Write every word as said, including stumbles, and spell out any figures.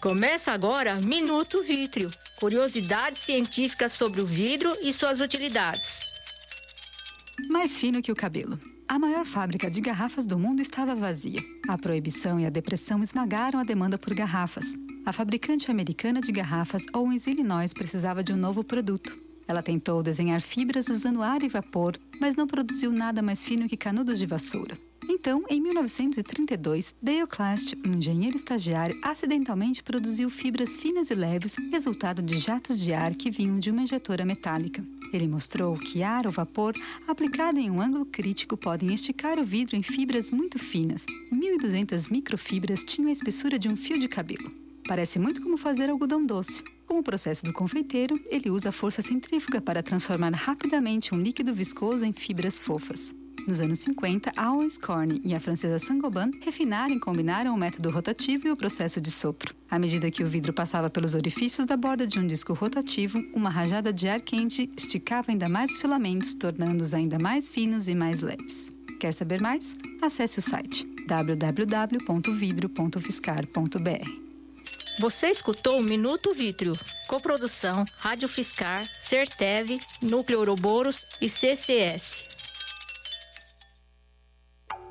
Começa agora Minuto Vítreo. Curiosidades científicas sobre o vidro e suas utilidades. Mais fino que o cabelo. A maior fábrica de garrafas do mundo estava vazia. A proibição e a depressão esmagaram a demanda por garrafas. A fabricante americana de garrafas, Owens Illinois, precisava de um novo produto. Ela tentou desenhar fibras usando ar e vapor, mas não produziu nada mais fino que canudos de vassoura. Então, em mil novecentos e trinta e dois, Dale Clast, um engenheiro estagiário, acidentalmente produziu fibras finas e leves, resultado de jatos de ar que vinham de uma injetora metálica. Ele mostrou que ar ou vapor, aplicado em um ângulo crítico, podem esticar o vidro em fibras muito finas. mil e duzentas microfibras tinham a espessura de um fio de cabelo. Parece muito como fazer algodão doce. Como o processo do confeiteiro, ele usa a força centrífuga para transformar rapidamente um líquido viscoso em fibras fofas. Nos anos cinquenta, a Owens Corning e a francesa Saint-Gobain refinaram e combinaram o método rotativo e o processo de sopro. À medida que o vidro passava pelos orifícios da borda de um disco rotativo, uma rajada de ar quente esticava ainda mais os filamentos, tornando-os ainda mais finos e mais leves. Quer saber mais? Acesse o site w w w ponto vidro ponto fiscar ponto b r. Você escutou o Minuto Vítreo. Coprodução Rádio Fiscar, Sertev, Núcleo Ouroboros e C C S.